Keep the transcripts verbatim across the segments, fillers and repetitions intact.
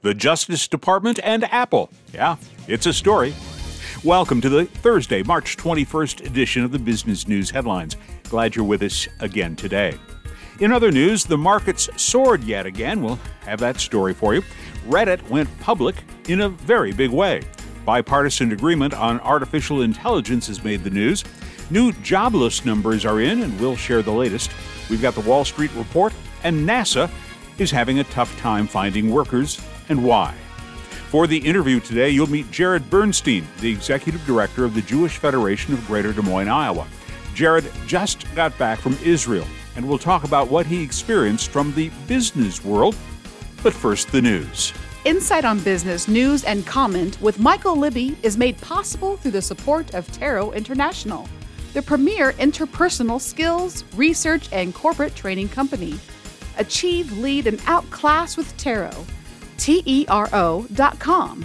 the Justice Department, and Apple. Yeah, it's a story. Welcome to the Thursday, March twenty-first edition of the Business News Headlines. Glad you're with us again today. In other news, the markets soared yet again. We'll have that story for you. Reddit went public in a very big way. Bipartisan agreement on artificial intelligence has made the news. New jobless numbers are in, and we'll share the latest. We've got the Wall Street Report, and NASA is having a tough time finding workers, and why. For the interview today, you'll meet Jared Bernstein, the Executive Director of the Jewish Federation of Greater Des Moines, Iowa. Jared just got back from Israel, and we'll talk about what he experienced from the business world. But first, the news. Insight on Business News and Comment with Michael Libby is made possible through the support of Taro International, the premier interpersonal skills, research, and corporate training company. Achieve, lead, and outclass with Taro. T E R O dot com.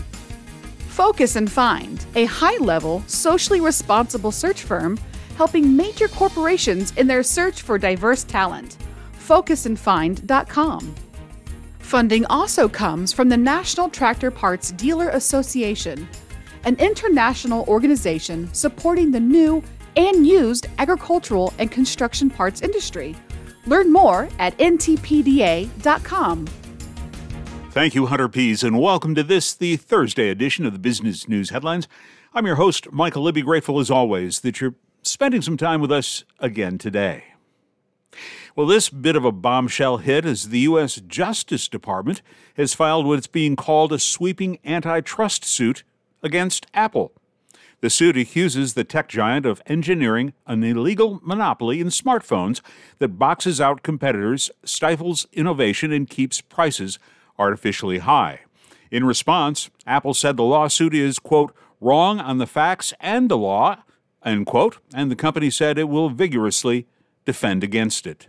Focus and Find, a high-level, socially responsible search firm helping major corporations in their search for diverse talent. focus and find dot com. Funding also comes from the National Tractor Parts Dealer Association, an international organization supporting the new and used agricultural and construction parts industry. Learn more at N T P D A dot com. Thank you, Hunter Pease, and welcome to this, the Thursday edition of the Business News Headlines. I'm your host, Michael Libby, grateful as always that you're spending some time with us again today. Well, this bit of a bombshell hit as the U S Justice Department has filed what's being called a sweeping antitrust suit against Apple. The suit accuses the tech giant of engineering an illegal monopoly in smartphones that boxes out competitors, stifles innovation, and keeps prices artificially high. In response, Apple said the lawsuit is, quote, wrong on the facts and the law, end quote, and the company said it will vigorously defend against it.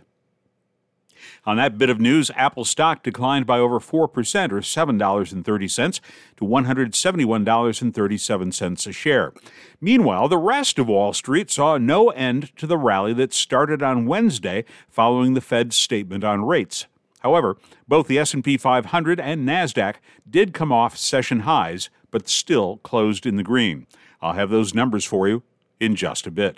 On that bit of news, Apple stock declined by over four percent, or seven dollars and thirty cents, to one hundred seventy-one dollars and thirty-seven cents a share. Meanwhile, the rest of Wall Street saw no end to the rally that started on Wednesday following the Fed's statement on rates. However, both the S and P five hundred and NASDAQ did come off session highs, but still closed in the green. I'll have those numbers for you in just a bit.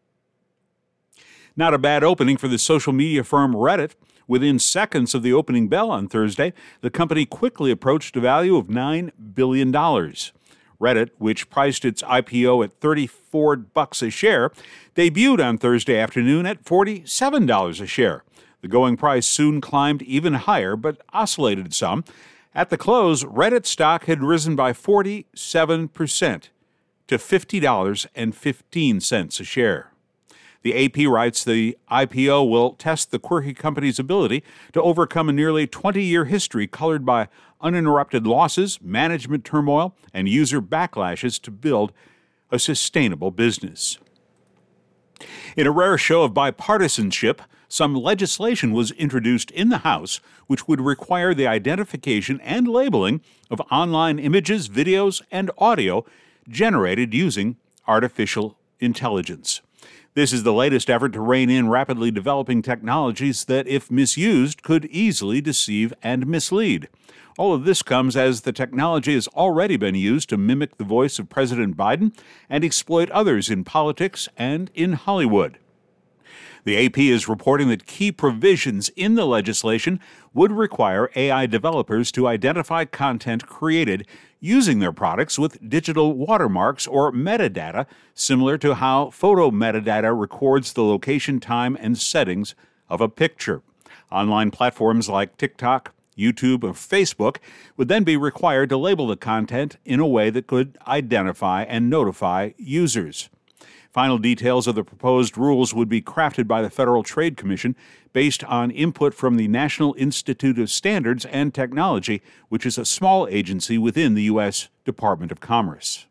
Not a bad opening for the social media firm Reddit. Within seconds of the opening bell on Thursday, the company quickly approached a value of nine billion dollars. Reddit, which priced its I P O at thirty-four bucks a share, debuted on Thursday afternoon at forty-seven dollars a share. The going price soon climbed even higher, but oscillated some. At the close, Reddit stock had risen by forty-seven percent to fifty dollars and fifteen cents a share. The A P writes the I P O will test the quirky company's ability to overcome a nearly twenty-year history colored by uninterrupted losses, management turmoil, and user backlashes to build a sustainable business. In a rare show of bipartisanship, some legislation was introduced in the House which would require the identification and labeling of online images, videos, and audio generated using artificial intelligence. This is the latest effort to rein in rapidly developing technologies that, if misused, could easily deceive and mislead. All of this comes as the technology has already been used to mimic the voice of President Biden and exploit others in politics and in Hollywood. The A P is reporting that key provisions in the legislation would require A I developers to identify content created using their products with digital watermarks or metadata, similar to how photo metadata records the location, time, and settings of a picture. Online platforms like TikTok, YouTube, or Facebook would then be required to label the content in a way that could identify and notify users. Final details of the proposed rules would be crafted by the Federal Trade Commission based on input from the National Institute of Standards and Technology, which is a small agency within the U S Department of Commerce.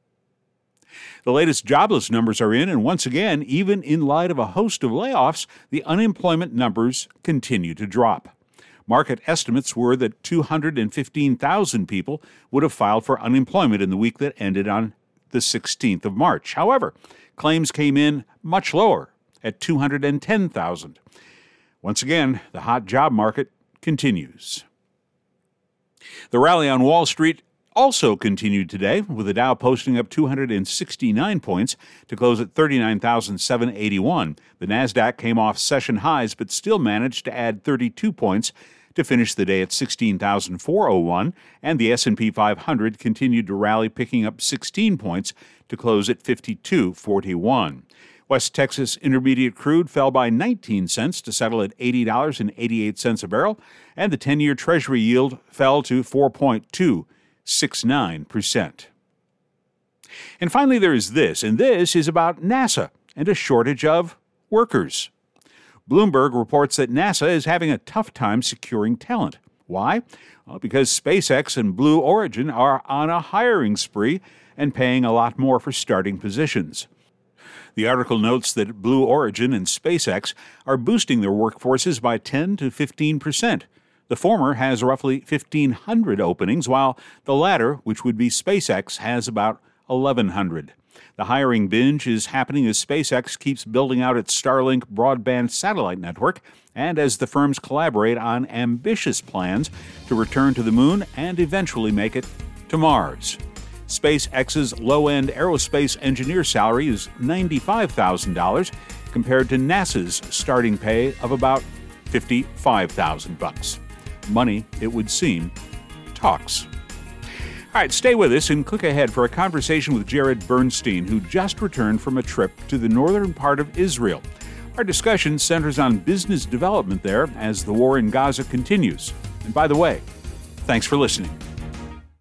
The latest jobless numbers are in, and once again, even in light of a host of layoffs, the unemployment numbers continue to drop. Market estimates were that two hundred fifteen thousand people would have filed for unemployment in the week that ended on the sixteenth of March. However, claims came in much lower at two hundred ten thousand. Once again, the hot job market continues. The rally on Wall Street also continued today, with the Dow posting up two hundred sixty-nine points to close at thirty-nine thousand seven hundred eighty-one. The Nasdaq came off session highs but still managed to add thirty-two points to finish the day at sixteen thousand four hundred one, and the S and P five hundred continued to rally, picking up sixteen points to close at fifty-two forty-one. West Texas Intermediate crude fell by nineteen cents to settle at eighty dollars and eighty-eight cents a barrel, and the ten-year Treasury yield fell to four point two six nine percent. And finally, there is this, and this is about NASA and a shortage of workers. Bloomberg reports that NASA is having a tough time securing talent. Why? Well, because SpaceX and Blue Origin are on a hiring spree and paying a lot more for starting positions. The article notes that Blue Origin and SpaceX are boosting their workforces by ten to fifteen percent. The former has roughly fifteen hundred openings, while the latter, which would be SpaceX, has about eleven hundred. The hiring binge is happening as SpaceX keeps building out its Starlink broadband satellite network and as the firms collaborate on ambitious plans to return to the moon and eventually make it to Mars. SpaceX's low-end aerospace engineer salary is ninety-five thousand dollars compared to NASA's starting pay of about fifty-five thousand dollars. Money, it would seem, talks. All right, stay with us and click ahead for a conversation with Jared Bernstein, who just returned from a trip to the northern part of Israel. Our discussion centers on business development there as the war in Gaza continues. And by the way, thanks for listening.